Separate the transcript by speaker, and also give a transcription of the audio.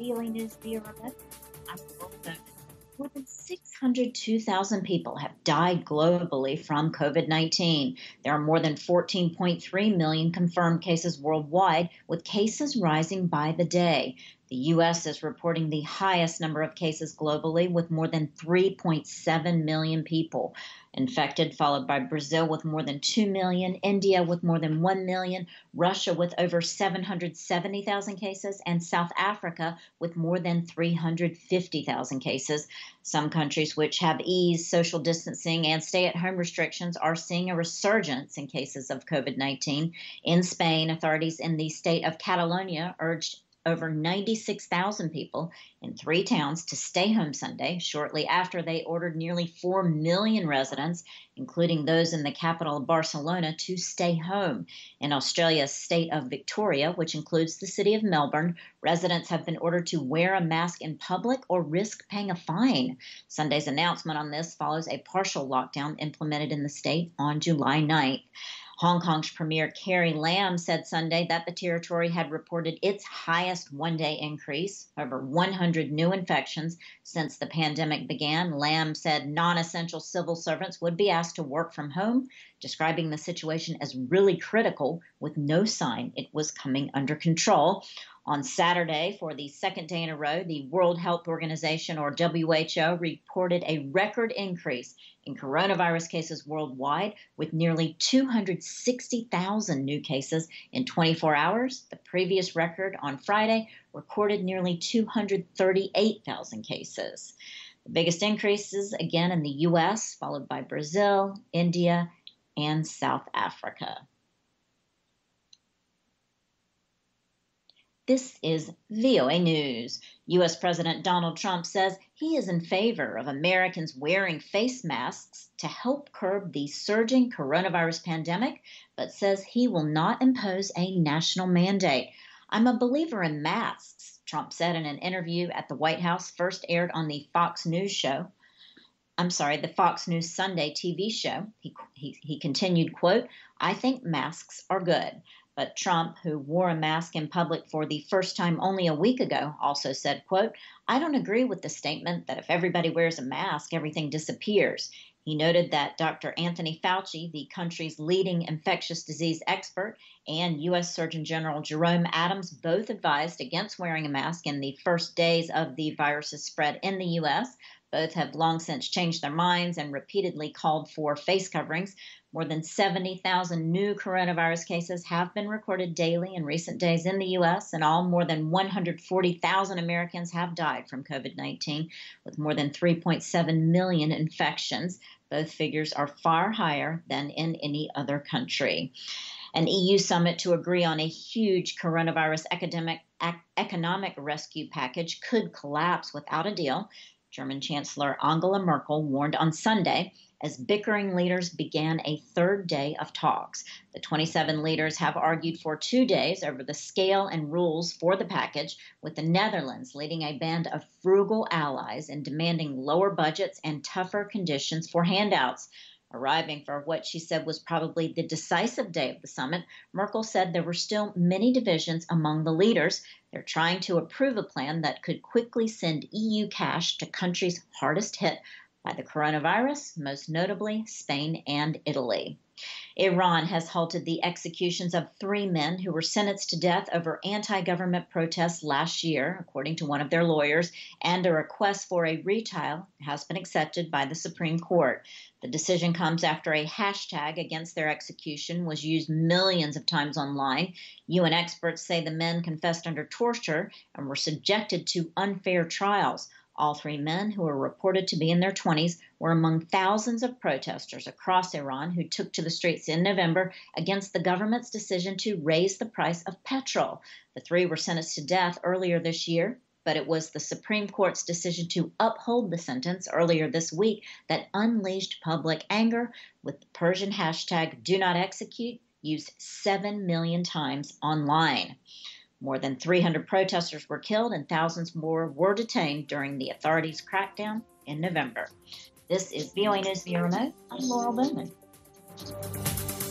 Speaker 1: VOA News via remote. I'm Laurel Bowman. More than 602,000 people have died globally from COVID-19. There are more than 14.3 million confirmed cases worldwide, with cases rising by the day. The U.S. is reporting the highest number of cases globally, with more than 3.7 million people infected, followed by Brazil with more than 2 million, India with more than 1 million, Russia with over 770,000 cases, and South Africa with more than 350,000 cases. Some countries which have eased social distancing and stay-at-home restrictions are seeing a resurgence in cases of COVID-19. In Spain, authorities in the state of Catalonia urged over 96,000 people in 3 towns to stay home Sunday, shortly after they ordered nearly 4 million residents, including those in the capital of Barcelona, to stay home. In Australia's state of Victoria, which includes the city of Melbourne, residents have been ordered to wear a mask in public or risk paying a fine. Sunday's announcement on this follows a partial lockdown implemented in the state on July 9th. Hong Kong's Premier Carrie Lam said Sunday that the territory had reported its highest one-day increase, over 100 new infections since the pandemic began. Lam said non-essential civil servants would be asked to work from home, describing the situation as really critical, with no sign it was coming under control. On Saturday, for the second day in a row, the World Health Organization, or WHO, reported a record increase in coronavirus cases worldwide, with nearly 260,000 new cases in 24 hours. The previous record on Friday recorded nearly 238,000 cases. The biggest increases, again, in the U.S., followed by Brazil, India, and South Africa. This is VOA News. U.S. President Donald Trump says he is in favor of Americans wearing face masks to help curb the surging coronavirus pandemic, but says he will not impose a national mandate. "I'm a believer in masks," Trump said in an interview at the White House, first aired on the Fox News Sunday TV show. He continued, quote, "I think masks are good." But Trump, who wore a mask in public for the first time only a week ago, also said, quote, "I don't agree with the statement that if everybody wears a mask, everything disappears." He noted that Dr. Anthony Fauci, the country's leading infectious disease expert, and U.S. Surgeon General Jerome Adams both advised against wearing a mask in the first days of the virus's spread in the U.S. Both have long since changed their minds and repeatedly called for face coverings. More than 70,000 new coronavirus cases have been recorded daily in recent days in the U.S., and all more than 140,000 Americans have died from COVID-19, with more than 3.7 million infections. Both figures are far higher than in any other country. An EU summit to agree on a huge coronavirus economic rescue package could collapse without a deal, German Chancellor Angela Merkel warned on Sunday, as bickering leaders began a third day of talks. The 27 leaders have argued for 2 days over the scale and rules for the package, with the Netherlands leading a band of frugal allies in demanding lower budgets and tougher conditions for handouts. Arriving for what she said was probably the decisive day of the summit, Merkel said there were still many divisions among the leaders. They're trying to approve a plan that could quickly send EU cash to countries hardest hit by the coronavirus, most notably Spain and Italy. Iran has halted the executions of 3 men who were sentenced to death over anti-government protests last year, according to one of their lawyers, and a request for a retrial has been accepted by the Supreme Court. The decision comes after a hashtag against their execution was used millions of times online. UN experts say the men confessed under torture and were subjected to unfair trials. All 3 men, who were reported to be in their 20s, were among thousands of protesters across Iran who took to the streets in November against the government's decision to raise the price of petrol. The 3 were sentenced to death earlier this year, but it was the Supreme Court's decision to uphold the sentence earlier this week that unleashed public anger, with the Persian hashtag #DoNotExecute used 7 million times online. More than 300 protesters were killed and thousands more were detained during the authorities' crackdown in November. This is VOA News via remote. I'm Laurel Bowman.